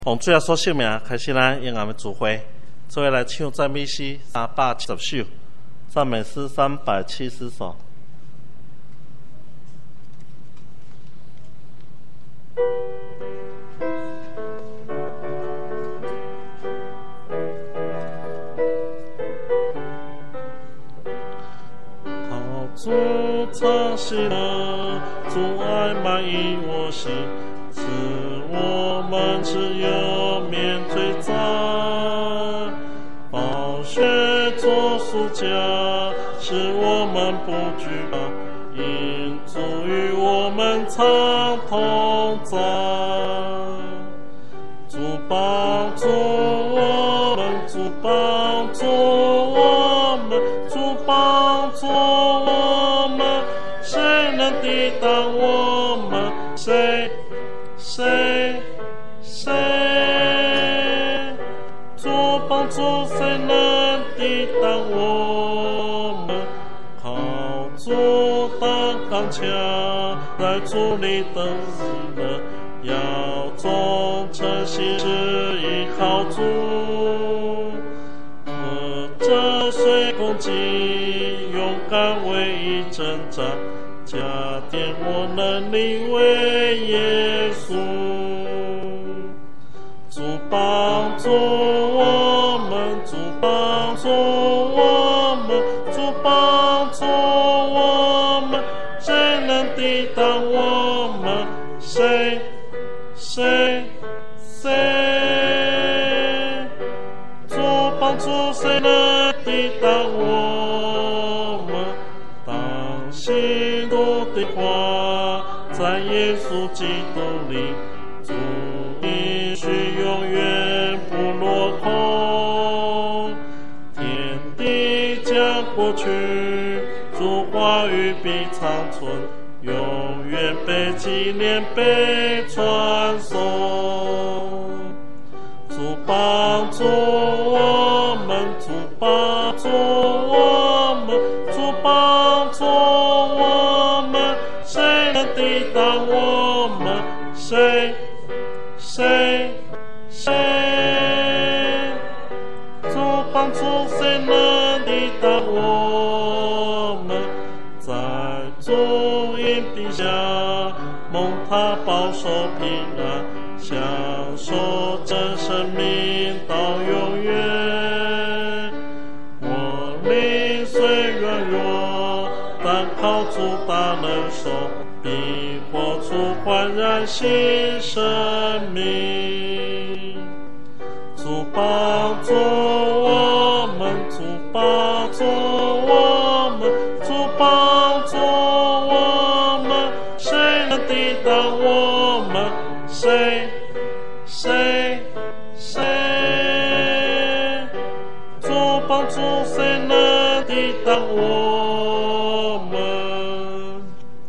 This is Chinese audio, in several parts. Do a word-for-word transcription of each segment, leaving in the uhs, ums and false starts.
奉主耶稣圣名开始咱永远的聚会，做伙来唱赞美诗三百七十首，赞美诗三百七十首。靠主擦洗了，主爱满溢我心。使我们只有免罪债，宝血做赎价，使我们不惧怕，因主与我们常同在。主帮助我们，主帮助我们，主帮助我们，谁能抵挡我们？谁？谁谁主帮助谁能抵挡我们？靠主当刚强，在主里等日乐，要忠诚心志依靠主，和着水攻击，勇敢为义征战，加添我能力为耶稣。主帮助我们，主帮助我们，主帮助我们，谁能抵挡我们？谁谁谁主帮助谁能抵挡我们？当信主的话，在耶稣基督里，主应许永远不落空。天地将过去，主话语必长存，永远被纪念，被传颂。主帮助我们，主帮助我们，主帮助我们，谁能抵挡我们？谁谁谁主帮助谁能抵挡我们？在主荫底下，蒙他保守平安，享受真生命到永远。我灵虽软弱，但靠主大能手，必活出焕然新生命。主帮助我们，主帮助我们，主帮助我们，谁能抵挡我们？谁谁谁主帮助谁能抵挡我们？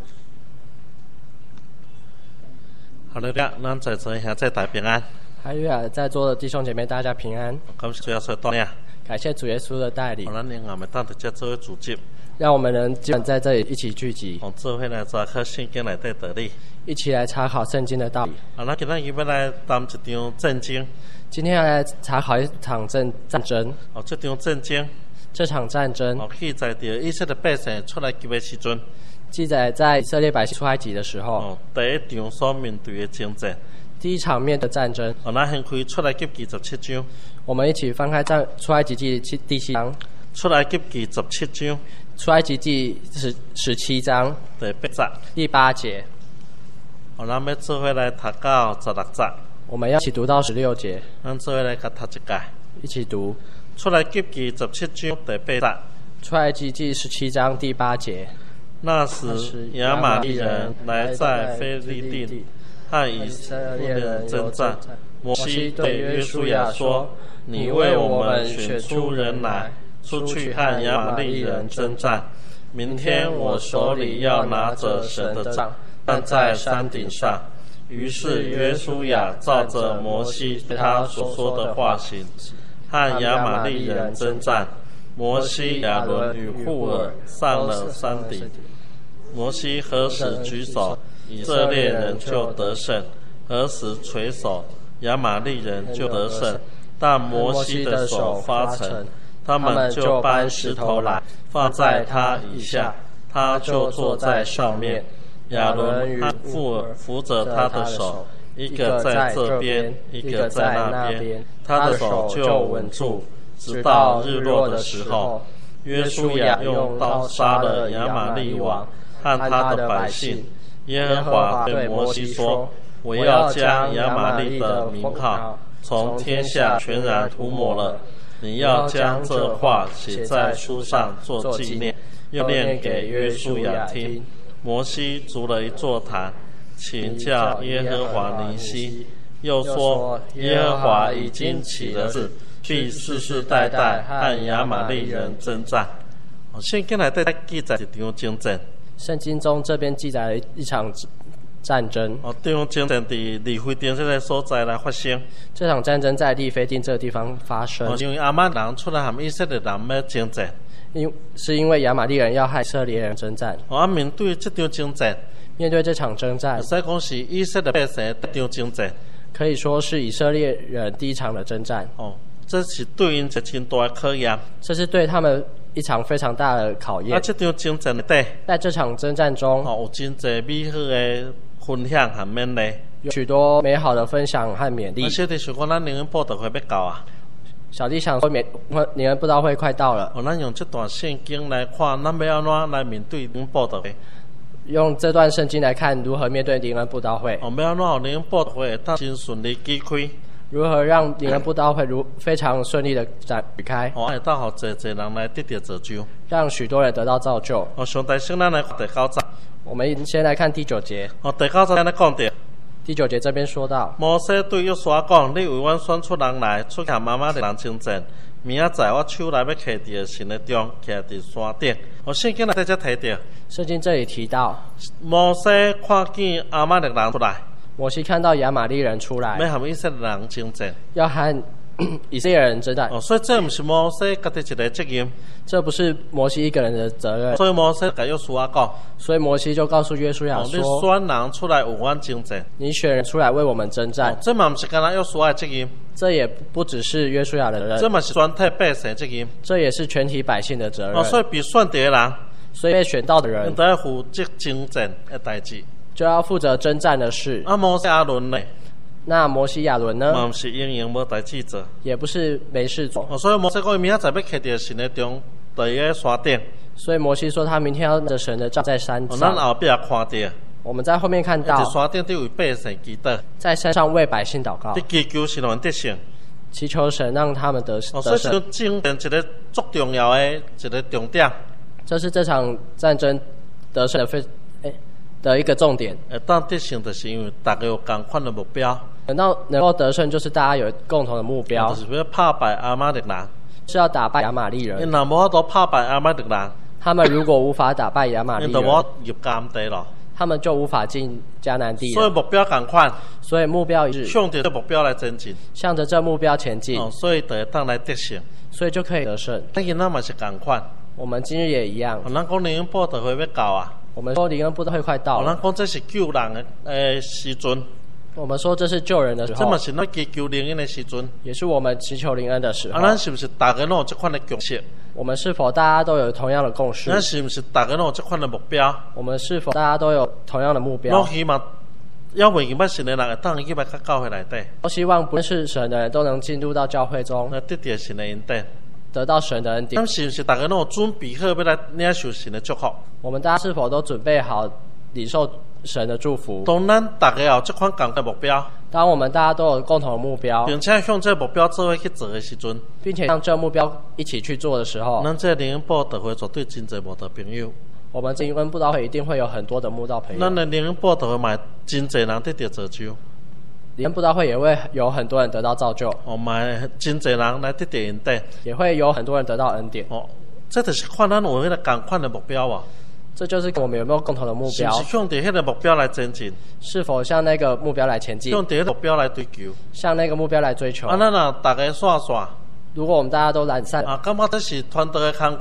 好了，咱在座现在大平安。 还有啊，在座的弟兄姐妹，大家平安。 感谢主耶稣的带领， 感谢主耶稣的带领。 我们另外们当着这做组织， 让我们能今晚在这里一起聚集， 从智慧来查考圣经内底道理， 一起来查考圣经的道理。 啊，咱今日要来谈一场战争。 今天要来查考一场战战争。 哦，这场战争， 这场战争， 哦，记载着以色列百姓出来救的时阵， 记载在以色列百姓出埃及的时候， 哦，第一场所面对的征战。 第一场面的战争。 我们先开出埃及记十七章。 我们一起翻开战出埃及记第七章。 出埃及记十七章。 出埃及记十十七章第八节。 第八节。 我们要做伙来读到十六节。 我们要一起读到十六节。 咱做伙来甲读一届。 一起读。 出埃及记十七章第八节。 出埃及记十七章第八节。 那时亚玛力人来在非利地。和以色列人征战，摩西对约书亚说：“你为我们选出人来，出去和亚玛力人征战。明天我手里要拿着神的杖，站在山顶上。”于是约书亚照着摩西对他所说的话行，和亚玛力人征战。摩西、亚伦与户尔上了山顶。摩西何时举手，以色列人就得胜；何时垂手， 亚玛利人就得胜。但摩西的手发沉，他们就搬石头来放在他以下，他就坐在上面。亚伦与富尔扶着他的手，一个在这边，一个在那边，他的手就稳住，直到日落的时候。约书亚用刀杀了亚玛利王和他的百姓。耶和华对摩西说：我要将亚玛利的名号从天下全然涂抹了。你要将这话写在书上做纪念，又念给约书亚听。摩西筑了一座坛，请叫耶和华尼西，又说：耶和华已经起了誓，必世世代代和亚玛利人征战。圣经内底记载一场征战。 圣经中这边记载了一场战争。 哦，这场征战伫利非定这个所在来发生。 这场战争在利非定这个地方发生。 哦，因为亚玛力人出来和以色列人要征战。 因是因为亚玛力人要和以色列人征战。 哦，啊，面对这场征战， 面对这场征战， 可以讲是以色列百姓第一场征战， 可以说是以色列人第一场的征战。 哦，这是对因一真大的考验。这是对他们一场非常大的考验。 啊，这场征战内底， 在这场征战中， 哦，有真侪美好的分享和勉励， 有许多美好的分享和勉励。 而且就是讲，咱灵恩布道会要到啊。 小弟想说，灵恩布道会快到了。 哦，咱用这段圣经来看，咱要安怎来面对灵恩布道会？ 用这段圣经来看如何面对灵恩布道会。 哦，要安怎让灵恩布道会当真顺利展开？ 如何让灵恩布道会如非常顺利的展开？ 哦，会当互侪侪人来得到造就， 让许多人得到造就。 哦，上帝先咱来看第九章。 我们先来看第九节。 哦，第九章咱来讲到。 第九节这边说到， 摩西对约书亚讲：你为阮选出人来，出向妈妈的人征战。明仔载我手内要摕伫神的中，徛伫山顶。哦，圣经内底才提到。 圣经这里提到， 摩西看见亚玛力人出来。 摩西看到亚玛利人出来， 要和以色列人征战， 要和以色列人征战。 哦，所以这不是摩西家己一个责任， 这不是摩西一个人的责任。 所以摩西甲约书亚讲， 所以摩西就告诉约书亚说： 你选人出来为阮征战， 你选人出来为我们征战。 哦，这嘛不是干那约书亚的责任， 这也不只是约书亚的责任， 这嘛是全体百姓的责任， 这也是全体百姓的责任。 哦，所以被选的人， 所以被选到的人， 应该负责征战的代志。 就要负责征战的事。 啊，摩西亚伦呢？ 那摩西亚伦呢？ 嘛不是营营无代志做， 也不是没事做。 哦，所以摩西讲，明仔载要徛伫神的中，伫伊个山顶。 所以摩西说，他明天要着神的杖在山上。 哦，咱后壁看到。 我们在后面看到， 在山顶伫为百姓祈祷， 在山上为百姓祷告， 伫祈求神让得胜， 祈求神让他们得哦， 得胜。 所以征战一个足重要的一个重点。 这是这场战争得胜的非诶。的一个重点， 呃，当得胜就是因为大家有共款的目标。 等到能够得胜，就是大家有共同的目标， 就是要打败亚玛力人， 是要打败亚玛利人。 因若无法度打败亚玛力人， 他们如果无法打败亚玛利人， 因就无入迦南地咯， 他们就无法进迦南地了。 所以目标共款， 所以目标一致， 向着这目标来前进， 向着这目标前进。 哦，所以就会当来得胜， 所以就可以得胜。 咱今仔嘛是共款， 我们今日也一样。 哦，咱讲灵恩布道会要到啊。 我们说灵恩布道会快到了， 咱讲这是救人的诶时阵。 我们说这是救人的时候， 这嘛是咱祈求灵恩的时阵， 也是我们祈求灵恩的时候。 啊，咱是不是大家拢有这款的共识？ 我们是否大家都有同样的共识？ 咱是不是大家拢有这款的目标？ 我们是否大家都有同样的目标？ 我希望要未明白神的人会当去把较教会内底。 我希望不认识神的人都能进入到教会中， 那得到神的恩典。 得到神的恩典。 咱是不是大家拢有准备好要来领受神的祝福？ 我们大家是否都准备好领受神的祝福？ 当咱大家有这款共的目标， 当我们大家都有共同的目标， 并且向这目标做伙去做的时阵， 并且向这目标一起去做的时候， 咱这灵恩布道会绝对真侪慕道朋友。 我们灵恩布道会一定会有很多的慕道朋友。 咱的灵恩布道会嘛，真侪人得到造就。 灵恩布道会也会有很多人得到造就， 哦，嘛真侪人来得到恩典， 也会有很多人得到恩典。 哦，这就是看咱有迄个共款的目标啊。 这就是我们有没有共同的目标？ 是不是向着迄个目标来前进？ 是否向那个目标来前进？ 向着迄个目标来追求？ 向那个目标来追求？ 啊，咱若大家散散， 如果我们大家都懒散啊，感觉这是团队的工作，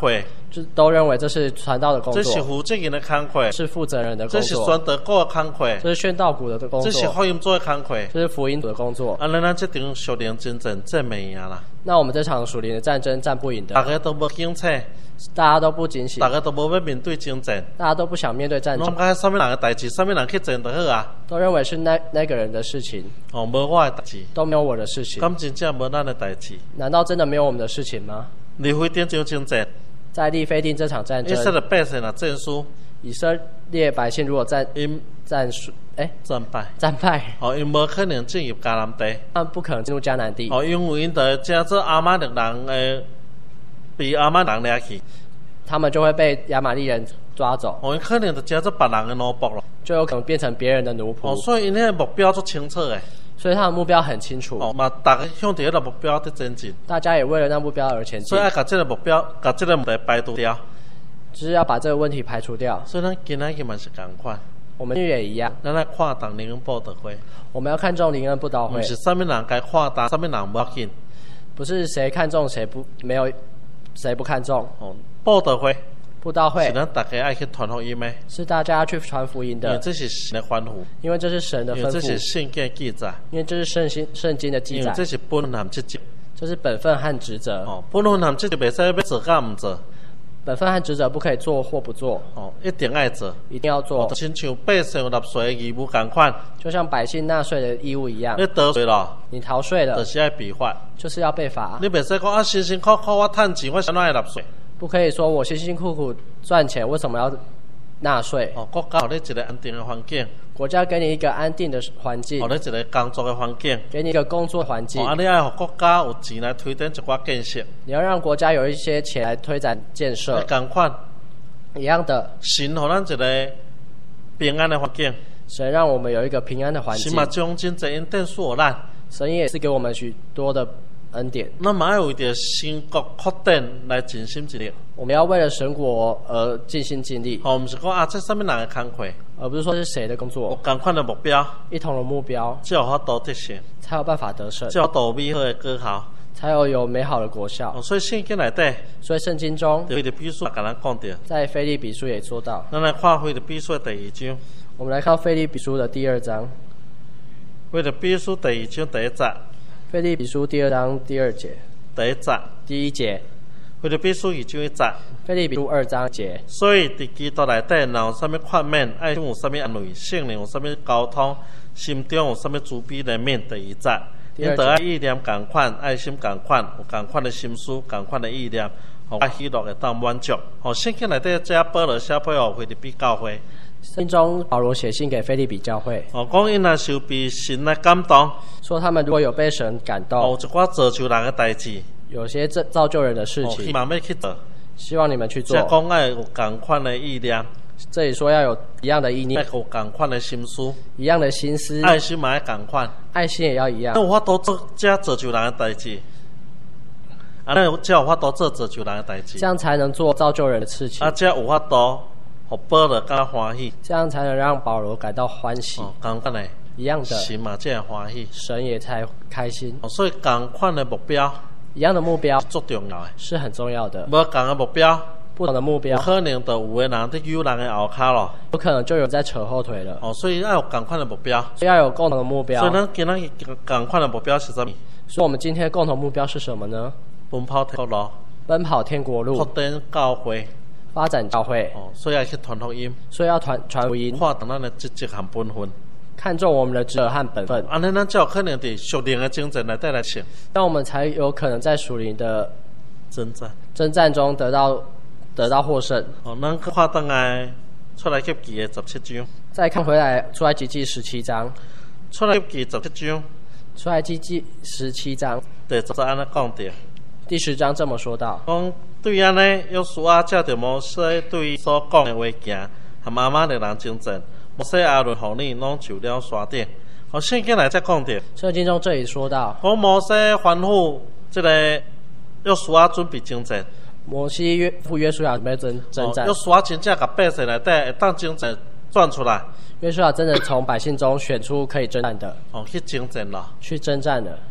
就都认为这是传道的工作， 这是负责任的工作， 是负责人的工这是作， 宣道股的工作， 这是宣道股的工作， 这是福音组的工作， 这是福音组的工作。 啊，咱咱这场属灵征战战袂赢啦， 那我们这场属灵的战争战不赢的， 大家都无警察， 大家都不警醒， 大家都无要面对征战， 大家都不想面对战争， 拢讲什么人的代志，什么人去战就好啊， 都认为是那那个人的事情， 哦，无我的代志， 都没有我的事情。 咁真正无咱的代志。 难道真的没有我们的事情吗？ 你非典就征战， 在利非定这场战争， 以色列百姓啊战输， 以色列百姓如果战因战输，哎， 战败， 战败， 哦，因无可能进入迦南地， 他们不可能进入迦南地， 哦，因为因得加做阿玛力人诶，被阿玛人掠去， 他们就会被亚玛力人抓走， 哦，因可能就加做别人的奴仆咯， 就有可能变成别人的奴仆。 哦，所以因迄个目标足清楚诶， 所以他的目标很清楚， 哦，嘛，大家向着迄个目标在前进， 大家也为了那目标而前进， 所以要把这个目标，把这个问题排除掉， 就是要把这个问题排除掉。 所以咱今仔日嘛是共款， 我们也一样， 咱来看重灵恩报道会， 我们要看重灵恩布道不会， 是什么人该看重，什么人不要紧， 不是谁看重谁不没有，谁不看重。 哦，报道会布道会是咱大家爱去传福音的， 是大家去传福音的， 因为这是神的吩咐， 因为这是神的吩因为这是咐， 圣经的记载， 因为这是圣经圣经的记载， 因为这是本分和职责。 这是本分和职责。 哦，本分和职责袂使要做甲毋做， 本分和职责不可以做或不做， 哦，一定爱做。 一定要做， 哦，亲像百姓有纳税的义务共款， 就像百姓纳税的义务一样。 你得税咯， 你逃税了， 就是爱被罚。 就是要被罚。 你袂使讲啊，辛辛苦苦我趁钱，我想哪会纳税？ 不可以说我辛辛苦苦赚钱，为什么要纳税？ 哦，国家有你一个安定的环境， 国家给你一个安定的环境有，你一个工作的环境， 给你一个工作环境哦，，啊，你爱互国家有钱来推展一寡建设， 你要让国家有一些钱来推展建设。 共款， 一样的， 神互咱一个平安的环境， 神让我们有一个平安的环境神嘛，将真侪恩典赐予咱， 神也是给我们许多的恩典。 咱嘛爱为着神国扩展来尽心尽力。 我们要为了神国而尽心尽力， 哦，毋是讲啊，这什么人的工课， 而不是说是谁的工有作。 共款的目标， 一同的目标才有法度得胜， 才有办法得胜， 才有度美好的果效。 才有有美好的果效。 哦，所以圣经内底， 所以圣经中就伊的比书甲咱讲着， 在腓立比书也说到， 咱来看腓立比书的第二章， 我们来看腓立比书的第二章， 腓立比书第二章第一节， 腓立比书第二章第二节第一节， 第一节， 腓立比书二章一节。 腓立比书二章节。 所以伫基督内底，若有啥物宽免，爱心有啥物安慰，圣灵有啥物交通，心中有啥物慈悲怜悯，第二节。 第二节因得爱意念共款，爱心共款，有共款的心思，共款的意念，互我喜乐会当满足。哦，圣经内底这保罗写配互腓立比教会， 圣经中保罗写信给腓立比教会， 哦，讲因若受被神来感动， 说他们如果有被神感动， 哦，有一寡造就人的代志， 有些造造就人的事哦，希情， 望要去做。 希望你们去即做。 讲爱有共款的意念， 这里说要有一样的意爱念， 有共款的心思， 一样的心思， 爱心嘛爱共款。 爱心也要一样那。有法度做这造就人的代志，啊，那才有法度做造就人的代志这，样才能做造就人的事情啊，，才有法度，互保罗感欢喜， 这样才能让保罗感到欢喜。 哦，共款的， 一样的， 神嘛才会欢喜， 神也才开心。 哦，所以共款的目标一样的目标足重要的， 是很重要的， 无共的目标， 不同的目标有可能就有的人在揪人的后骹咯， 有可能就有人在扯后腿了。 哦，所以要有共款的目标， 所以要有共同的目标所以。咱今仔日共款的目标是啥物？ 所以我们今天的共同目标是什么呢？ 奔跑天国路， 奔跑天国扩路， 展教会， 发展教会， 哦，所以要去传福音， 所以要传传福音， 看重咱的职责和本分。 看重我们的职责和本分， 安尼咱才有可能伫属灵的征战内底来胜那我们才有可能在属灵的征战。 征战中得到得到获胜。 哦，咱去看倒来出来记记的十七章， 再看回来，出埃及记十七章， 出来记十七章出埃及记十七章第十节安尼讲着， 第十章这么说道： 讲对安尼，约书亚照着摩西对伊所讲的话行，和阿玛力人征战。摩西亚伦互你拢就了山顶。哦，圣经内则讲着， 圣经中这里说到， 讲摩西吩咐即个约书亚准备征战。 摩西约赴约书亚准备征征战哦，约，书亚真正甲百姓内底会当征战转出来， 约书亚真的从百姓中选出可以征战的， 哦，去征战咯。 去征战了。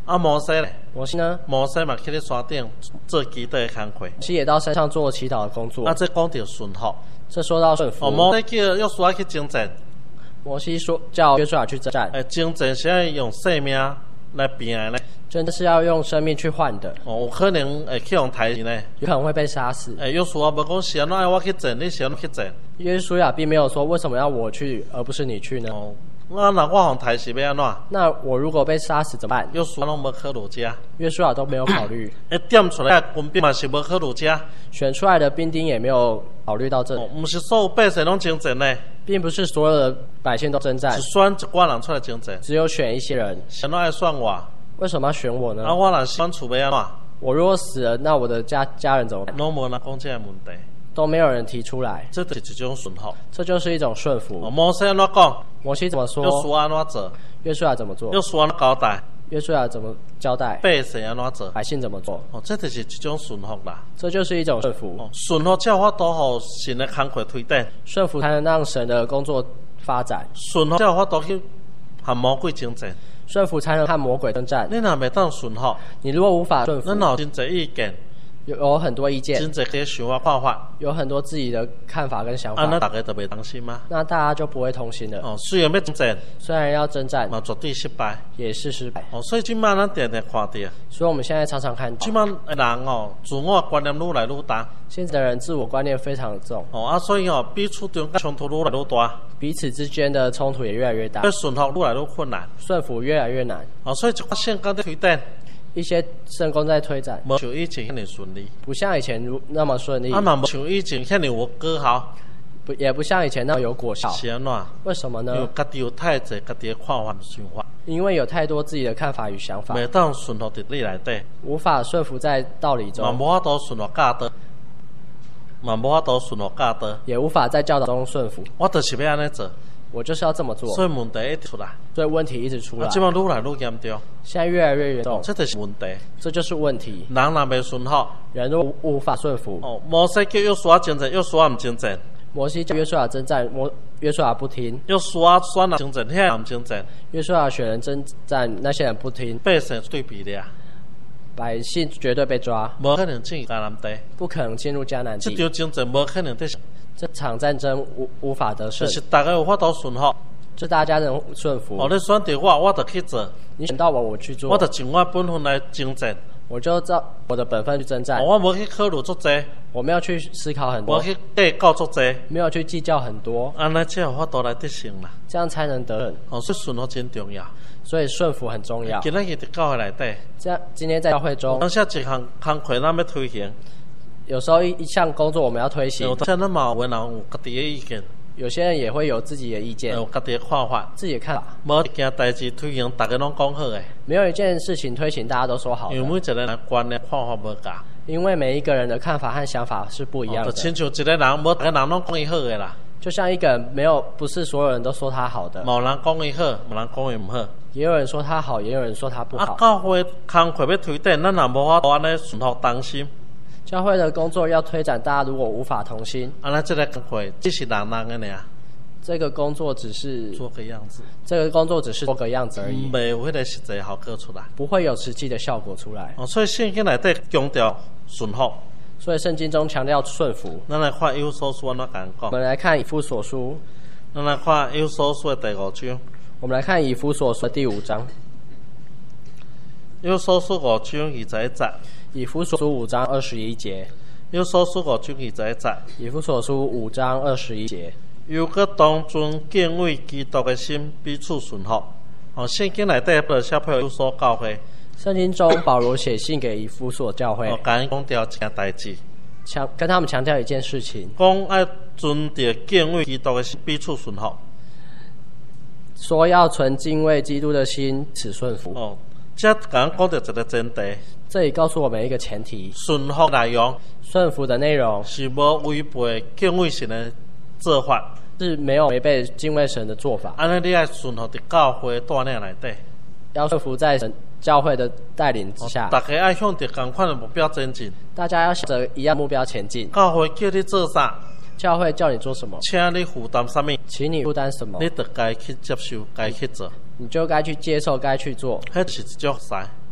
啊，摩西咧， 摩西呢？ 摩西嘛去咧山顶做基督的工课。 摩西也到山上做祈祷的工作。 啊，这讲到顺服。 这说到顺服。 哦，摩西叫约书亚去征战。 摩西说叫约书亚去征战。 诶，征战是要用性命来拼的呢。 真的是要用生命去换的。 哦，有可能会去用杀呢， 有可能会被杀死。 诶，约书亚无讲是安怎爱我去战，你是安怎去战？ 约书亚并没有说为什么要我去，而不是你去呢？ 哦。啊，那我互杀是要安怎？ 那我如果被杀死怎么办？ 约书亚拢无考虑这。 约书亚都没有考虑。 一点出来军兵嘛是无考虑这。 选出来的兵丁也没有考虑到这。 哦，不是所有百姓拢征战呢， 并不是所有的百姓都征战， 是选一寡人出来征战， 只有选一些人。 谁拢爱选我？ 为什么要选我呢？ 啊，我若选厝要安怎？ 我如果死了，那我的家家人怎么办？ 拢无人讲这个问题。 都没有人提出来， 这就是一种顺服， 这就是一种顺服。 哦，摩西安怎讲？ 摩西怎么说？ 约书亚安怎做？ 约书亚怎么做？ 约书亚交代？ 约书亚怎么交代？ 百姓安怎做？ 百姓怎么做？ 哦，这就是一种顺服啦。 这就是一种顺服。 哦，顺服才有法度互神的工课推展。 顺服才能让神的工作发展。 顺服才有法度去和魔鬼征战。 顺服才能和魔鬼征战。 你若袂当顺服， 你如果无法顺服， 咱有真侪意见。 有有很多意见， 真侪个想法看法， 有很多自己的看法跟想法。 啊，那大家就袂同心吗？ 那大家就不会同心了。 哦，虽然要征战， 虽然要征战， 嘛绝对失败， 也是失败。 哦，所以今麦咱常常看到， 所以我们现在常常看到， 今麦人哦，自我观念愈来愈大。 现在的人自我观念非常重。 哦啊，所以哦，彼此中间冲突愈来愈大， 彼此之间的冲突也越来越大， 要顺服愈来愈困难， 顺服越来越难。 哦，所以一寡圣工在推展。 一些圣工在推展， 无像以前遐尼顺利， 不像以前如那么顺利。 啊嘛，无像以前遐尼有果效， 不也不像以前那么有果效。 是安怎？ 为什么呢？ 因为家己有太侪家己的看法想法， 因为有太多自己的看法与想法， 袂当顺服伫你内底， 无法顺服在道理中， 嘛无法度顺服教导，嘛无法度顺服教导， 也无法在教导中顺服。 我就是要安尼做。 我就是要这么做， 所以问题一直出来， 所以问题一直出来。 啊，这帮愈来愈严重， 现在越来越严重， 这就是问题。 这就是问题。 人若袂顺服， 人若无法顺服。 哦，摩西叫约书亚征战，约书亚唔征战。 摩西叫约书亚征战，摩约书亚不听。 约书亚选人征战，遐人唔征战。 约书亚选人征战，那些人不听， 百姓对比咧， 百姓绝对被抓， 无可能进入迦南地， 不可能进入迦南地。 这场征战无可能得胜， 这场战争无无法得胜。 就是大家有法度顺服。 这大家能顺服。 哦，你选择我，我就去做。 你选到我，我去做。 我就尽我本分来征战。 我就照我的本分去征战。 哦，我无去考虑足济。 我没有去思考很多。 我去计较足济。 没有去计较很多。 安尼才有法度来得胜啦。 这样才能得胜。 哦，所以顺服真重要。 所以顺服很重要。 今仔日伫教会内底。 这样，今天在教会中。 当下一项工课咱要推行。 有时候一一项工作我们要推行。 有当下咱嘛有人有家己的意见。 有些人也会有自己的意见， 有家己的看法， 自己的看法。 无一件代志推行，大家拢讲好诶。 没有一件事情推行，大家都说好的。 因为每一个人观念看法无共。 因为每一个人的看法和想法是不一样的。 哦、就亲像一个人，无大家人拢讲伊好诶啦。 就像一个人，没有不是所有人都说他好的。 冇人讲伊好，冇人讲伊唔好。 也有人说他好，也有人说他不好。 啊，教会工课要推展，咱若无法度安尼顺服同心。 教会的工作要推展，大家如果无法同心， 安尼这个工课只是人人诶尔。 这个工作只是做个样子， 这个工作只是做个样子而已， 没有迄个实际效果出来， 不会有实际的效果出来。 哦，所以圣经内底强调顺服， 所以圣经中强调顺服。 咱来看以弗所书安怎讲。 我们来看以弗所书， 咱来看以弗所书的第五章。 我们来看以弗所书的第五章。 以弗所书五章二十一节。 以弗所书五章二十一节。 以弗所书五章二十一节。 以弗所书五章二十一节。 又搁当尊敬畏基督的心，彼此顺服。哦，圣经内底不写配以弗所教会。 圣经中保罗写信给以弗所教会， 哦，讲讲调一件代志， 强跟他们强调一件事情， 讲要尊着敬畏基督的心，彼此顺服。 说要存敬畏基督的心，此顺服。 哦，这讲讲到一个前提。 这里告诉我们一个前提： 顺服内容， 顺服的内容是无违背敬畏神的做法。 是没有违背敬畏神的做法。 安尼你爱顺服伫教会带领内底， 要顺服在神教会的带领之下。 大家爱向着同款的目标前进。 大家要向着一样目标前进。 教会叫你做啥？教会叫你做什么？ 请你负担什么？ 请你负担什么？ 你就该去接受，该去做。 你就该去接受，该去做。 迄是一种服侍。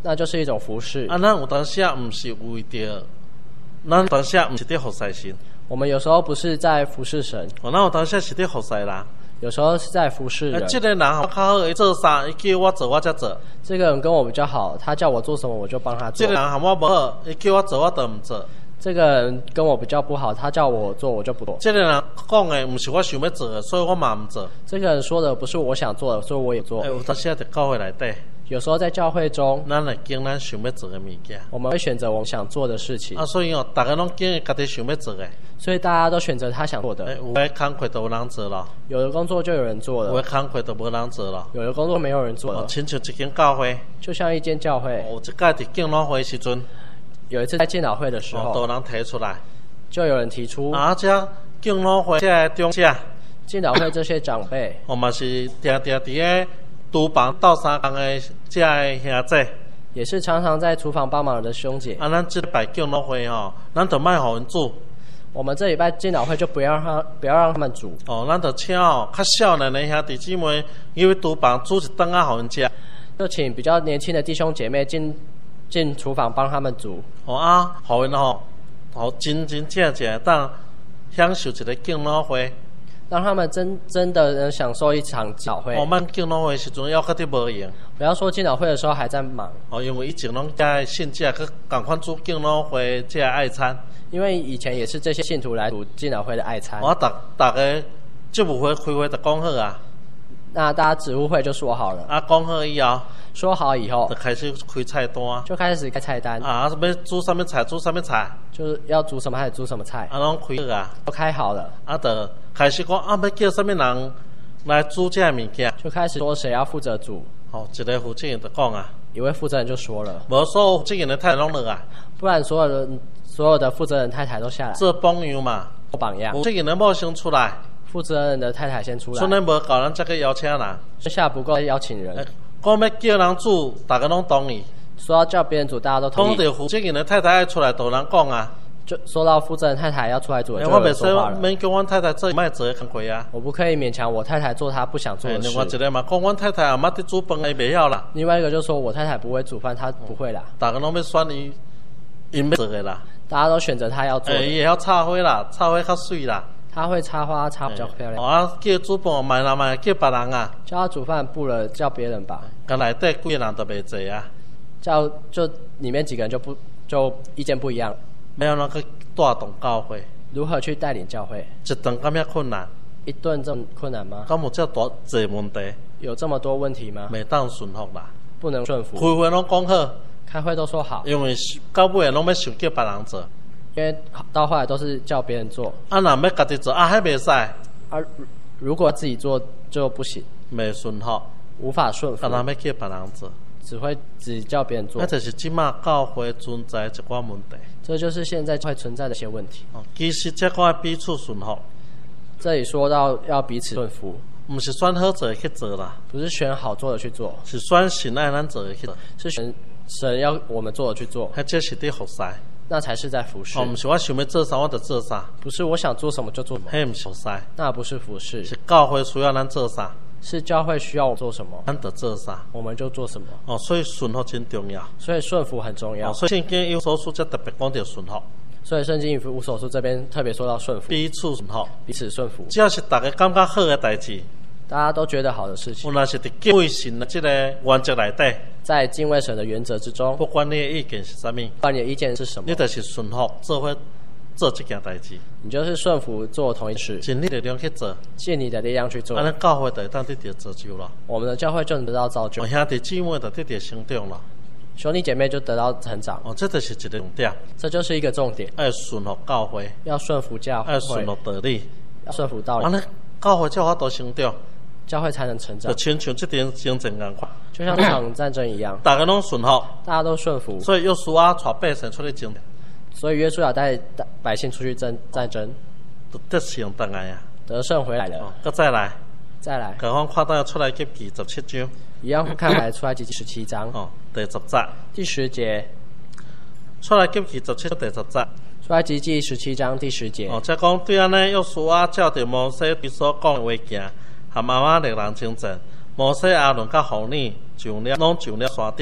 那就是一种服侍。 啊，咱有当时啊，唔是为着，咱有当时啊，唔是伫服侍神。 我们有时候不是在服侍神， 哦，咱有当时是伫服侍人。 有时候是在服侍人。 啊，这个人较好，伊做啥，伊叫我做，我才做。 这个人跟我比较好，他叫我做什么我就帮他做。 这个人和我不好，伊叫我做，我都唔做。 这个人跟我比较不好，他叫我做我就不做。 这个人讲的唔是我想要做的，所以我嘛唔做。 这个人说的不是我想做的，所以我也做。 哎，有当时在教会内底， 有时候在教会中， 咱来经咱想要做的物件， 我们会选择我们想做的事情。 啊，所以哦，大家拢经家己想要做的， 所以大家都选择他想做的。 哎，有的工课都有人做了， 有的工作就有人做有的了， 工课都无人做了。 有的工作没有人做哦， 了。 亲像一间教会， 就像一间教会， 有一届伫敬老会时阵， 有一次在敬老会的时哦， 候， 都有人提出来， 就有人提出， 啊，这敬老会这中者， 敬老会这些长辈， 哦嘛是定定伫个厨房斗三工的这的兄弟。 也是常常在厨房帮忙的兄姐。 啊，咱这礼拜敬老会吼，咱就卖互因煮。 我们这礼拜敬老会就不要让他不要让他们煮， 哦，咱就请哦较少年的兄弟姊妹，因为厨房煮一顿啊，互因食。 就请比较年轻的弟兄姐妹进进厨房帮他们煮。 哦啊，互因吼，吼真真正正当享受一个敬老会。 让他们真真的能享受一场敬老会。 哦，咱敬老会时阵要搁伫无闲。 不要说敬老会的时候还在忙。 哦，因为以前拢在信者去共款煮敬老会这爱餐。 因为以前也是这些信徒来煮敬老会的爱餐。 我逐逐个职务会开会就讲好啊。 那大家职务会就说好了。 啊，讲好以后， 说好以后就开始开菜单。 就开始开菜单。 啊，要煮什么菜，煮什么菜。 就是要煮什么还是煮什么菜。 啊，拢开好啊。 都开好了。 啊，就开始讲啊，要叫什么人来煮这物件。 就开始说谁要负责煮。 哦，一个负责人就讲啊。 一位负责人就说了。 无所有负责人的太太拢落啊。 不然所有的所有的负责人太太都下来。 做榜样嘛。 做榜样。 负责人的某先出来。 负责人的太太先出来。 剩的无够，咱才去邀请人。 剩下不够邀请人。 讲要叫人煮，大家拢同意。 说要叫别人煮，大家都同意。 讲到负责人的太太爱出来，都有人讲啊。 就说到负责人太太要出来煮，就有人说话了。 我袂使勉强阮太太做，莫做的工课啊。 我不可以勉强我太太做她不想做的事。 另外一个嘛，讲阮太太也捌伫煮饭，伊袂晓啦。 另外一个就说我太太不会煮饭，她不会啦。 大家拢要选伊，因要做的啦。 大家都选择她要做的。 伊会晓插花啦，插花较水啦。 她会插花，插比较漂亮。 啊，叫煮饭买啦买，叫别人啊。 叫她煮饭不了，叫别人吧。 甲内底几个人都袂济啊。 叫就里面几个人就不就意见不一样。 要那个带动教会， 如何去带领教会？ 一顿咁样困难？ 一顿这么困难吗？ 咁有这大这问题？ 有这么多问题吗？ 袂当顺服啦， 不能顺服。 开会拢讲好， 开会都说好， 因为到尾拢要想叫别人做， 因为到后来都是叫别人做。 啊，若要家己做，啊，还袂使。 啊，如果自己做就不行， 袂顺服， 无法顺服。 啊，若要叫别人做， 只会只叫别人做。 那就是即马教会存在一寡问题。 这就是现在会存在的一些问题。 哦，其实这个彼此顺服。 这里说到要彼此顺服， 不是选好做的去做啦， 不是选好做的去做， 是选神爱咱做的去做， 是选神要我们做的去做。 那这是伫服侍， 那才是在服侍。 哦，不是我想要做啥我就做啥， 不是我想做什么就做什么， 那不是服侍， 那不是服侍。 是教会需要咱做啥。 是教会需要我做什么， 咱就做啥， 我们就做什么。 哦，所以顺服真重要。 所以顺服很重要。 哦，所以圣经有所书才特别讲到顺服。 所以圣经以无所书这边特别说到顺服， 彼此顺服， 彼此顺服。 只要是大家感觉好的代志， 大家都觉得好的事情， 有若是伫敬畏神的这个原则内底， 在敬畏神的原则之中， 不管你的意见是啥物， 不管你的意见是什么， 你就是顺服做伙做这件代志。 你就是顺服做同一事， 尽你的力量去做， 尽你的力量去做。 安尼教会就会当得到造就了。 我们的教会就能得到造就， 兄弟姊妹就得到成长了。 兄弟姐妹就得到成长。 哦，这就是一个重点。 这就是一个重点。 要顺服教会， 要顺服教会， 要顺服道理， 要顺服道理。 安尼教会才有法度成长， 教会才能成长。 就亲像这场征战共款， 就像这场战争一样， 大家拢顺服， 大家都顺服。 所以约书亚带百姓出去征战， 所以约书亚带百姓出去争战争， 就得胜回来呀， 得胜回来了。 哦，再再来， 再来。 赶快看到出来记记十七章， 一样看来出来记十七章。 哦，第十节。 第十节。 出来记记十七章第十节。 出来记十七章第十节。 哦，即讲对安尼，约书亚照着摩西对所讲的话行，和妈妈的人征战。摩西、阿伦甲妇女上了，拢上了山顶。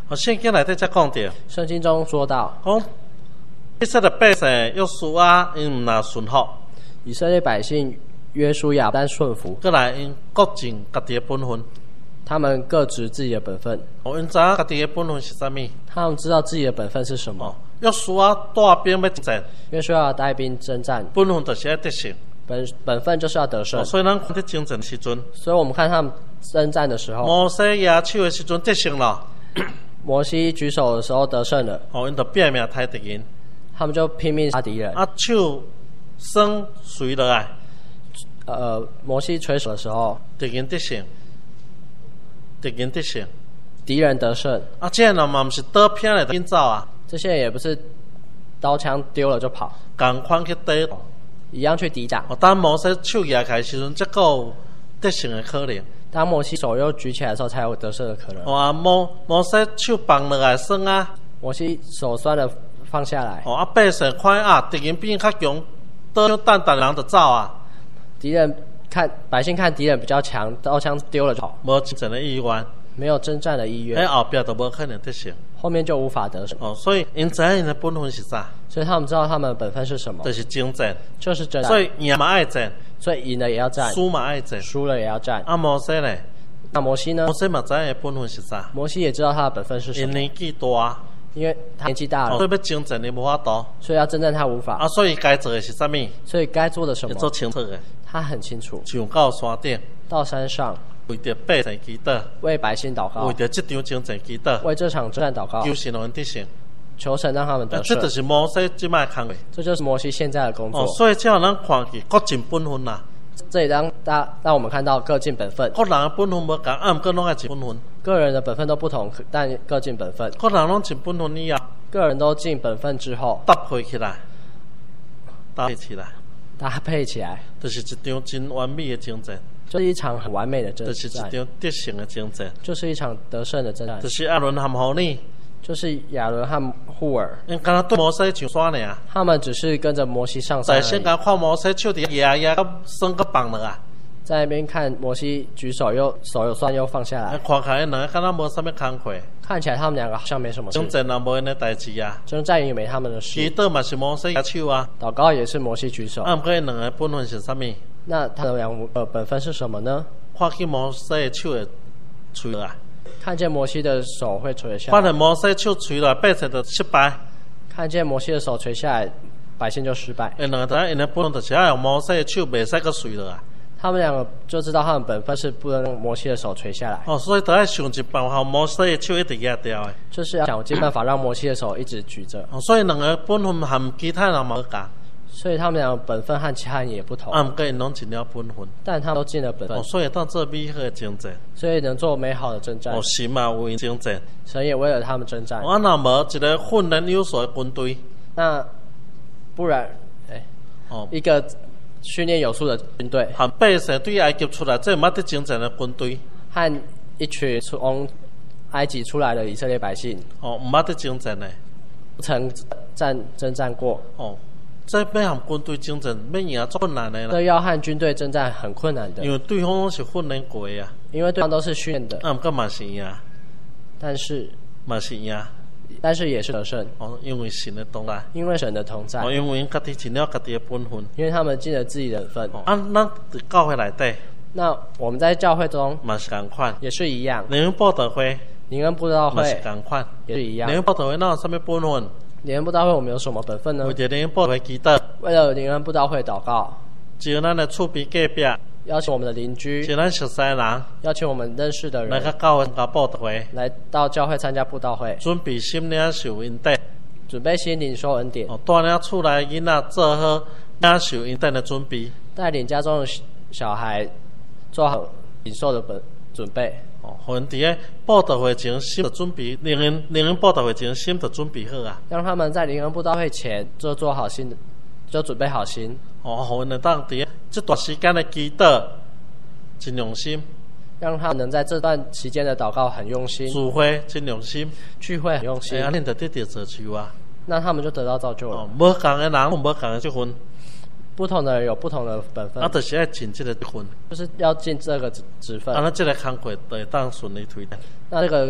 哦，圣经内底才讲到， 圣经中说到， 讲以色列百姓约书亚因唔那顺服， 以色列百姓约书亚但顺服， 过来因各尽家己的本分。 他们各执自己的本分。 哦，因知影家己的本分是啥物？ 他们知道自己的本分是什么。 哦，约书亚带兵要征战， 约书亚带兵征战， 本分就是要得胜。 本本分就是要得胜。 哦，所以咱看伫征战时阵， 所以我们看他们征战的时候， 摩西举手的时阵得胜了。 摩西举手的时候得胜了。 哦，因就拼命杀敌人。 他们就拼命杀敌人。 啊，手伸垂落来。 呃，摩西垂手的时候， 敌人得胜。敌人得胜， 敌人得胜。 啊，这样嘛，不是刀片来紧走啊。 这些人也不是刀枪丢了就跑， 同款去抵， 一样去抵挡。 哦，当摩西手举起来时阵，才有得胜的可能。 当摩西手又举起来的时候，才有得胜的可能。 哦啊，摩摩西手放落来酸啊， 摩西手酸的放下来。 哦啊，百姓看啊，敌人比较强，刀枪弹弹人就走啊。 敌人。看百姓看敌人比较强，刀枪丢了就跑， 没征战的意愿， 没有征战的意愿， 喺后边就无可能得胜， 后面就无法得胜。 哦，所以因知影因的本分是啥？ 所以他们知道他们的本分是什么？ 就是征战， 就是征战。 所以赢嘛爱战， 所以赢了也要战， 输嘛爱战， 输了也要战。 啊，摩西呢？ 那摩西呢？ 摩西嘛知影本分是啥？ 摩西也知道他的本分是什么？ 因年纪大。 因为他年纪大了， 所以要征战你无法度， 所以要征战他无法。 啊，所以该做的是啥物？ 所以该做的什么？ 做清楚的。 他很清楚。 上到山顶， 到山上， 为着百姓祈祷， 为百姓祷告， 为着这场征战祈祷， 为这场征战祷告， 求神让得胜， 求神让他们得胜。 这就是摩西即摆工作。 这就是摩西现在的工作。 哦，所以只要咱看去，各尽本分啦。 这里让大让我们看到各尽本分。 各人的本分无同，啊，毋过拢爱尽本分。 个人的本分都不同，但各尽本分。 各人拢尽本分以后， 个人都尽本分之后， 搭配起来，搭配起来， 搭配起来， 就是一场真完美的征战。 就是一场很完美的征战， 就是一场得胜的征战， 就是一场得胜的征战。 就是亚伦和互你， 就是亚伦和户尔， 因敢若对摩西上山尔， 他们只是跟着摩西上山而已。 在先甲看摩西手伫压压，到酸个放落啊。 在那边看摩西举手又手又酸又放下来， 看起来两个敢若无啥物工课， 看起来他们两个好像没什么事。 征战也无因的代志啊， 征战也没他们的事。 祈祷嘛是摩西举手啊， 祷告也是摩西举手。 啊，不过两个本分是啥物？ 那他的两个本分是什么呢？ 看见摩西的手会垂落来， 看见摩西的手会垂下来。 反正摩西手垂落来，百姓就失败。 看见摩西的手垂下来，百姓就失败。 因两个因的本分就是要用摩西的手袂使个垂落来。 他们两个就知道他们本分是不能用摩西的手垂下来。 哦，所以都要想尽办法，摩西的手一直压掉的。 就是要想尽办法让摩西的手一直举着。 哦，所以两个本分和其他人无共。 所以他们两个本分和其他人也不同。 啊，毋过因拢尽了本分。 但他们都尽了本分。 哦，所以当做美好的征战。 所以能做美好的征战。 哦，神嘛为因征战。 神也为了他们征战。 啊，若无一个训练有素的军队， 那不然，哎、欸，哦，一个训练有素的军队， 和百姓对埃及出来，这毋捌得征战的军队， 和一群从埃及出来的以色列百姓， 哦，毋捌得征战的， 不曾战征战过， 哦。这要和军队征战，要赢足困难的啦。 这要和军队征战很困难的， 因为对方都是训练过的啊。 因为对方都是训练的。 啊，毋过嘛是赢， 但是嘛是赢， 但是也是得胜。 哦，因为神的同在。 因为神的同在。 哦，因为因家己尽了家己的本分。 因为他们尽了自己的份。 哦、啊，咱教会内底， 那我们在教会中嘛是同款， 也是一样。 灵恩布道会， 灵恩布道会嘛是同款， 也是一样。 灵恩布道会哪有啥物本分？ 灵恩布道会我们有什么本分呢？ 为着灵恩布道会祈祷， 为了灵恩布道会祷告， 招咱的厝边隔壁， 邀请我们的邻居， 招咱熟悉的人， 邀请我们认识的人来到教会参加布道会， 来到教会参加布道会， 准备心领受恩典， 准备心领受恩典， 哦，带领厝内囡仔做好领受恩典的准备， 带领家中的小孩做好领受的本准备。 哦，互因伫咧布道会前心就准备，灵恩灵恩布道会前心就准备好啊。 让他们在灵恩布道会前就做好心，就准备好心。 哦，互因能当伫咧这段时间的祈祷真用心， 让他们能在这段期间的祷告很用心， 聚会真用心， 聚会很用心， 哎，安尼就得到造就啊。 那他们就得到造就了。 哦，无共的人有无共的积分。 不同的人有不同的本分， 啊，就是要尽这个份， 就是要尽这个职分。 啊，那这个工作就会当顺利推进。 那这个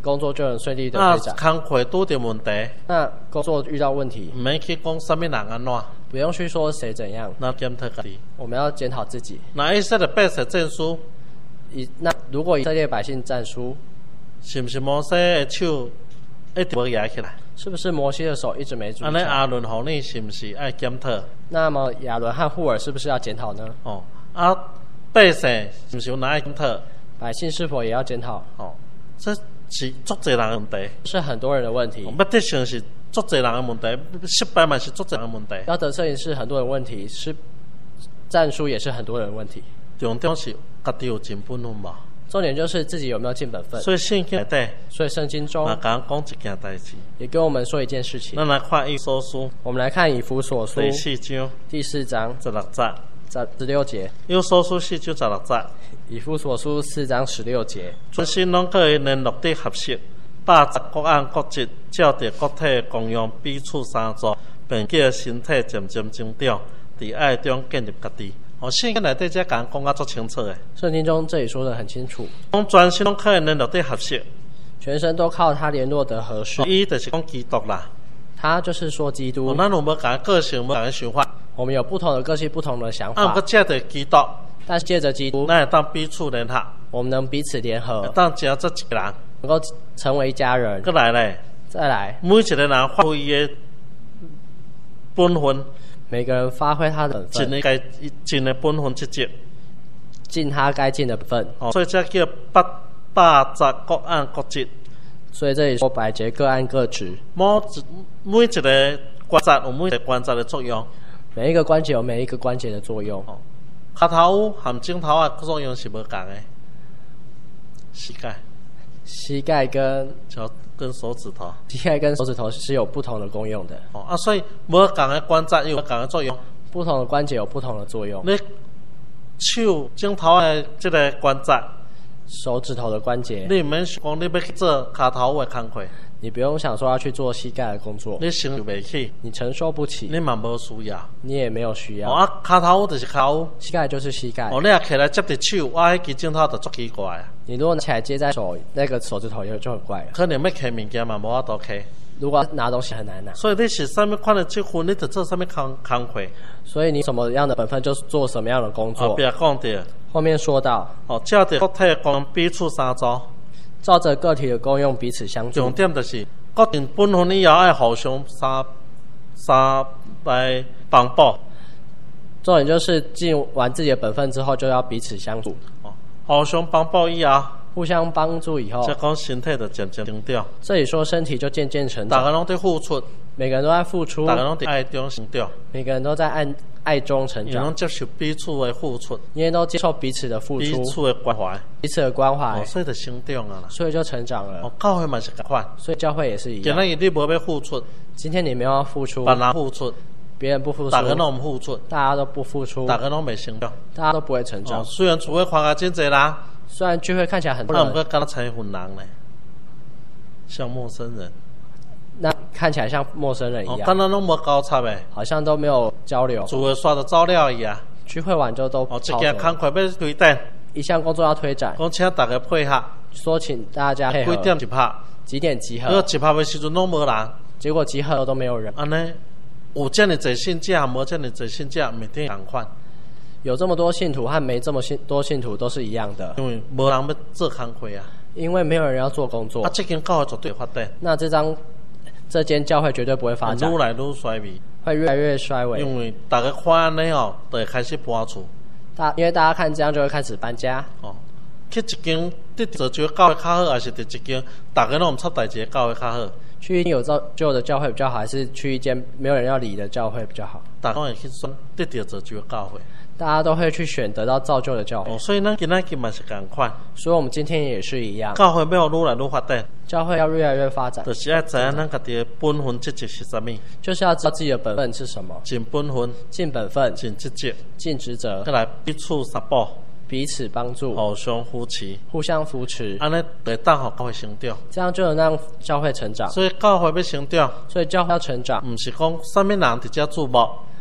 工作就能顺利的推展。 那工课拄到问题， 那工作遇到问题， 唔免去讲什么人安怎， 不用去说谁怎样， 那检讨家己。 我们要检讨自己。 那以色列百姓战书， 以那如果以色列百姓战书， 是不是摩西的手一直无举起来？ 是不是摩西的手一直没举起来？ 安尼亚伦和你是不是爱检讨？ 那么亚伦和户尔是不是要检讨呢？ 哦，啊，百姓是不是有哪爱检讨？ 百姓是否也要检讨？ 哦，这是足侪人的问题， 是很多人的问题。 要得胜是足侪人的问题，失败嘛是足侪人的问题。 要得胜也是很多人的问题，是战术也是很多人的问题。 重点是家己有尽本分无？ 重点就是自己有没有尽本分。 所以圣经内底， 所以圣经中也讲讲一件代志， 也跟我们说一件事情。 咱来看以弗所书， 我们来看以弗所书第四章第四章十六节， 十六节。 以弗所书四章十六节， 以弗所书四章十六节。 全身拢可以联络得合适，百十各按各职，照着各体功用彼此相助，并叫身体渐渐增长，伫爱中建立家己。哦，圣经内底这讲讲啊足清楚诶。 圣经中这里说得很清楚， 讲全身拢可以联络得合适， 全身都靠他联络得合适。 伊就是讲基督啦。 他就是说基督。 哦，咱有无讲个性，无讲想法。 我们有不同的个性，不同的想法。 啊，不过借着基督， 但是借着基督， 咱会当彼此联合， 我们能彼此联合， 当成做一个人， 能够成为一家人。 过来咧， 再来， 每一个人发挥伊的本分。 每个人发挥他的本分， 尽该尽的本分职责， 尽他该尽的本分。 哦，所以这叫百百节各按各职。 所以这里说百节各按各职。 每每一个关节有每一个关节的作用， 每一个关节有每一个关节的作用。 哦，脚头和指头啊作用是无共的。膝盖， 膝盖跟脚跟手指头， 膝盖跟手指头是有不同的功用的。 哦啊，所以无共的关节有共的作用。 不同的关节有不同的作用。 你手指头的这个关节， 手指头的关节， 你唔免想讲你要去做脚头的工课， 你不用想说要去做膝盖的工作， 你承受不起， 你承受不起， 你嘛无需要， 你也没有需要。 哦啊，脚头就是脚头， 膝盖就是膝盖。 哦，你若起来接伫手，哇，迄支指头就足奇怪啊！ 你如果拿起来接在手，那个手指头就就很怪了。 可能要摕物件嘛，无法度摕。 如果拿东西很难拿。 所以你是什么款的积分，你就做什么工工课。 所以你什么样的本分，就做什么样的工作。 后边讲到， 后面说到， 哦，照着各体的功用彼此相助， 照着个体的功用彼此相助。 重点就是各尽本分以后，爱互相相相来帮补。 重点就是尽完自己的本分之后，就要彼此相助。 哦，互相帮补以后， 互相帮助以后， 再讲身体就渐渐成长。 这里说身体就渐渐成长， 大家拢在付出， 每个人都在付出， 大家拢在爱中成长， 每个人都在爱爱中成长， 也拢接受彼此的付出， 也都接受彼此的付出， 彼此的关怀， 彼此的关怀， 哦，所以就成长啊啦， 所以就成长了。 哦，教会嘛是共款， 所以教会也是一样。 今日你无要付出， 今天你没有要付出， 别人付出， 别人不付出， 大家拢唔付出， 大家都不付出， 大家拢未成长， 大家都不会成长。 哦，虽然聚会看啊真侪人， 虽然聚会看起来很多人， 那不过敢若采份人呢，像陌生人， 那看起来像陌生人一样， 哦，敢若拢无交叉诶， 好像都没有交流。 聚会刷着走了伊啊， 聚会完就都哦，一件工课要推展， 一项工作要推展， 讲请大家配合， 说请大家配合， 几点集合？ 几点集合？ 如果集合的时阵拢无人， 结果集合了都没有人。 安尼有这么侪信者，无这么侪信者，每天同款。 有这么多信徒和没这么信多信徒都是一样的， 因为无人要做工课啊。 因为没有人要做工作。 啊，这间教会绝对发展。 那这张这间教会绝对不会发展， 愈来愈衰微， 会越来越衰微。 因为大家看安尼哦，就会开始搬厝。 大因为大家看这样就会开始搬家。 哦，去一间得造就教会较好，还是伫一间大家拢唔插代志的教会较好？ 去有造就的教会比较好，还是去一间没有人要理的教会比较好？ 大家会去选得到造就的教会。 大家都会去选得到造就的教会。 哦，所以咱今仔日嘛是共款。 所以我们今天也是一样。 教会要愈来愈发展。 教会要越来越发展。 就是要知影咱家己的本分职责是啥物。 就是要知道自己的本分是什么。 尽本分。 尽本分。 尽职责。 尽职责。 再来彼此相补。 彼此帮助。 互相扶持。 互相扶持。 安尼会当互教会成长。 这样就能让教会成长。 所以教会要成长。 所以教会要成长。 毋是讲啥物人伫遮注目。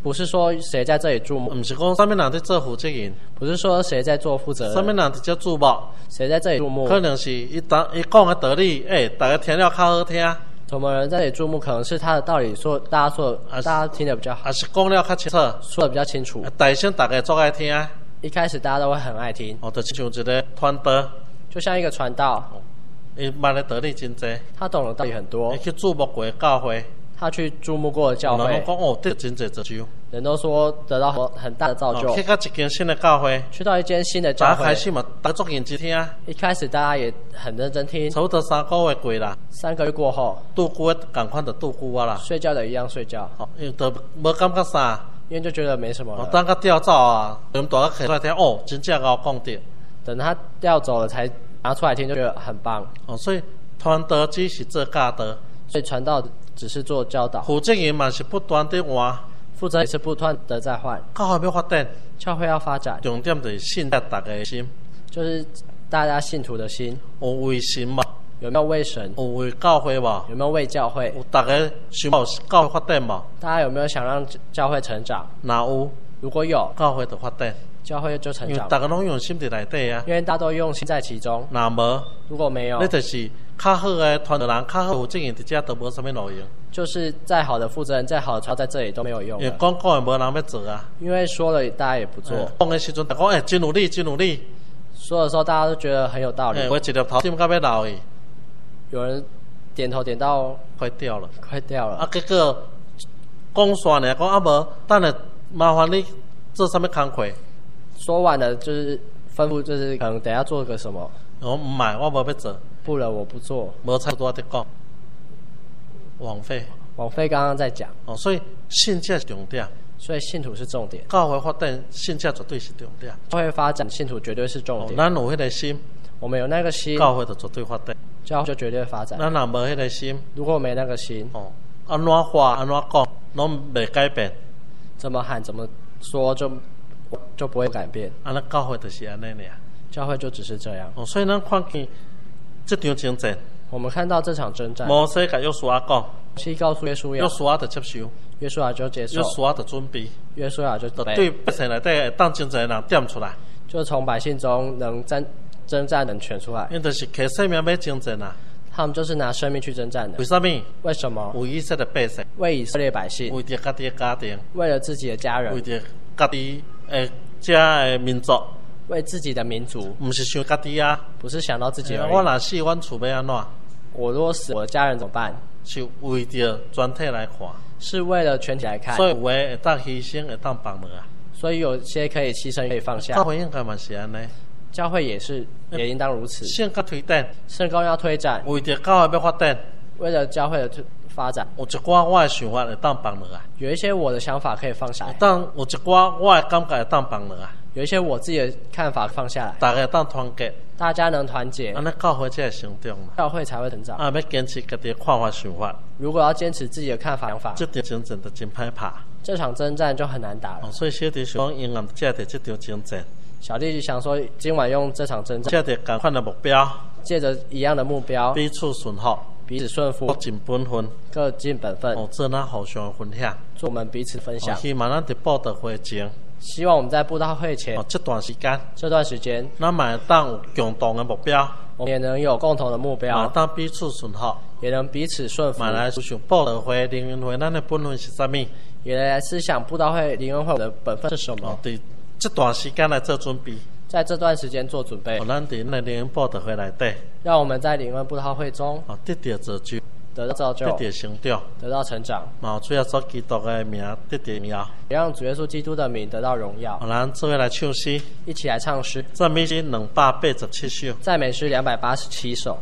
不是说谁在这里注目， 不是讲什么人在做负责人， 不是说谁在做负责人， 什么人在这注目， 谁在这里注目， 可能是伊当伊讲的道理，诶、欸，大家听了较好听。 什么人在这里注目，可能是他的道理说大家说大家听得比较好， 还是讲了较清楚， 说的比较清楚， 大声大家做爱听。 一开始大家都会很爱听， 哦，就像一个传道， 就像一个传道， 伊捌的道理真多， 他懂的道理很多， 伊去注目过教会， 他去注目过教会， 人讲哦，得真侪造就， 人都说得到很大的造就。 哦、去到一间新的教会， 去到一间新的教会， 大家开始嘛，大家做认真听。 一开始大家也很认真听， 差不多三个月过啦， 三个月过后， 度过赶快的度过啊啦， 睡觉的一样睡觉， 哦，因为都无感觉啥。 因为就觉得没什么了。 哦，等他调走啊，我们大家起出来听，哦，真正有讲的。 等他调走了才拿出来听，就觉得很棒。 哦，所以传道只是做教导， 所以传道只是做教导。 负责人嘛是不断的换， 负责也是不断的在换。 教会要发展， 教会要发展， 重点就是信在大家的心， 就是大家信徒的心， 有为神嘛？ 有没有为神？ 有为教会嘛？ 有没有为教会？ 有大家想要教会发展嘛？ 大家有没有想让教会成长？ 哪有？ 如果有， 教会就发展， 教会就成长。 因为大家拢用心在内底啊。 因为大家都用心在其中。 那无？ 如果没有， 那就是较好的传道人，较好负责人，伫遮都无啥物路用。 就是再好的负责人，再好的传道在这里都没有用。 因为讲讲的无人要做啊。 因为说了大家也不做。 讲、嗯、的时阵，大家讲哎，真努力，真努力。 说的时候，大家都觉得很有道理。 哎、欸，我一粒头点到要流去。 有人点头点到快掉了， 快掉了。 啊，结果讲煞呢，讲啊无，等下麻烦你做啥物工课。 说完了就是吩咐，就是可能等下做个什么。 我唔买，我无要做。 不了，我不做。 无差不多在讲，枉费。 枉费刚刚在讲。 哦，所以信者是重点。 所以信徒是重点。 教会发展，信者绝对是重点。 教会发展，信徒绝对是重点。 咱、哦、有迄个心， 我们有那个心， 教会就绝对发展。 教会就绝对发展。 咱若无迄个心， 如果没那个心， 哦，安怎话安怎讲，拢袂改变。 怎么喊怎么说就就不会改变。 安尼教会就是安尼尔。 教会就只是这样。 哦，所以咱看见这场征战， 我们看到这场征战， 摩西甲约书亚讲， 摩西告诉约书亚， 约书亚就接受， 约书亚就接受， 约书亚就准备， 约书亚就准备， 对百姓内底会当征战的人点出来， 就从百姓中能征征战能选出来。 因就是摕生命要征战啊。 他们就是拿生命去征战的。 为什么？ 为什么？ 为以色列百姓， 为以色列百姓， 为着家己的家庭， 为了自己的家人， 为着家己诶家的民族， 为自己的民族， 不是想家己啊， 不是想到自己而已。 我若死，阮厝要安怎？ 我若死，我的家人怎么办？ 是为着全体来看， 是为了全体来看。 所以有诶会当牺牲，会当放落啊。 所以有些可以牺牲，可以放下。 教会应该嘛是安尼。 教会也是，也应当如此。 圣教推展， 圣公要推展， 为着教会要发展， 为了教会的发展， 有一寡我的想法会当放落啊。 有一些我的想法可以放下来， 当有一寡我的感觉会当放落啊。 有一些我自己的看法放下来， 大家当团结， 大家能团结， 安尼教会才会成长嘛。 教会才会成长。 啊，要坚持家己的看法想法。 如果要坚持自己的看法想法， 这场征战就真歹拍。 这场征战就很难打了。 哦、所以小弟想用暗借着这场征战。 小弟想说，今晚用这场征战， 借着同款的目标， 借着一样的目标， 彼此顺服， 彼此顺服， 各尽本分， 各尽本分。 哦，做咱互相分享， 做我们彼此分享。 哦、希望咱伫布道会前， 希望我们在布道会前， 哦，这段时间， 这段时间， 咱嘛当有共同的目标， 我们也能有共同的目标， 嘛当彼此顺服， 也能彼此顺服。 嘛来思想布道会、灵恩会，咱的本分是啥物？ 也来思想布道会、灵恩会的本分是什么？ 哦，对，这段时间来做准备。 在这段时间做准备， 哦，咱伫咱灵恩布道会内底， 让我们在灵恩布道会中， 哦，得到造就， 得到造就， 得到成长， 得到成长。 嘛，主要做基督的名得到荣耀， 也让主耶稣基督的名得到荣耀。 好，咱做伙来唱诗， 一起来唱诗。 赞美诗两百八十七首， 赞美诗两百八十七首。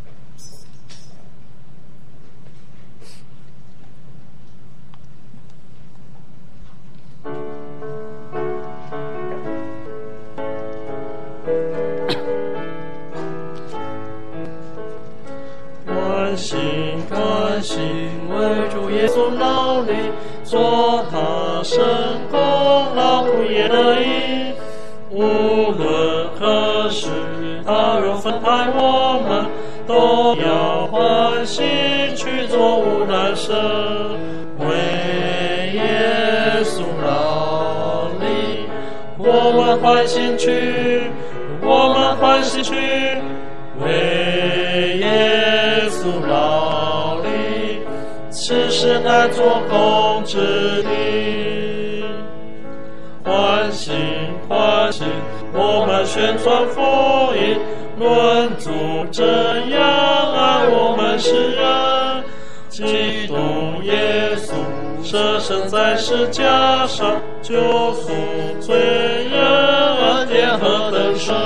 欢喜欢喜为主耶稣劳力，做他神功劳苦也得意。无论何时，他若分派我们，都要欢喜去做无难事，为耶稣欢心去，我们欢心去，为耶稣劳力，此时乃做工之地。欢喜欢喜，我们宣传福音，论主这样爱我们世人。基督耶稣舍身在十架上，救赎罪人，恩典何等深，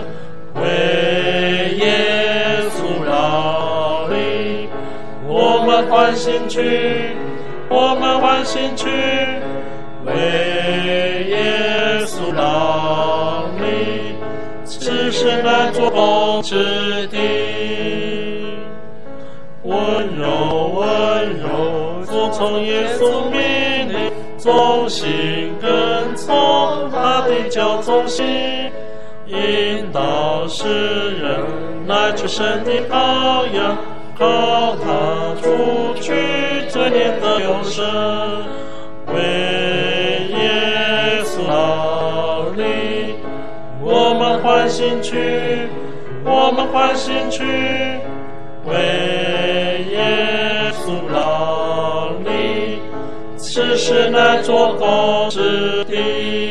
为耶稣劳力，我们欢心去，我们欢心去，为耶稣劳力，此时乃做工之地。温柔温柔服从耶稣命令，忠心跟从他的教宗心，引导世人乃至神的羔羊，靠他除去罪孽的永生，为耶稣劳力，我们欢心去，我们欢心去，为耶稣劳力，此时乃做工之地。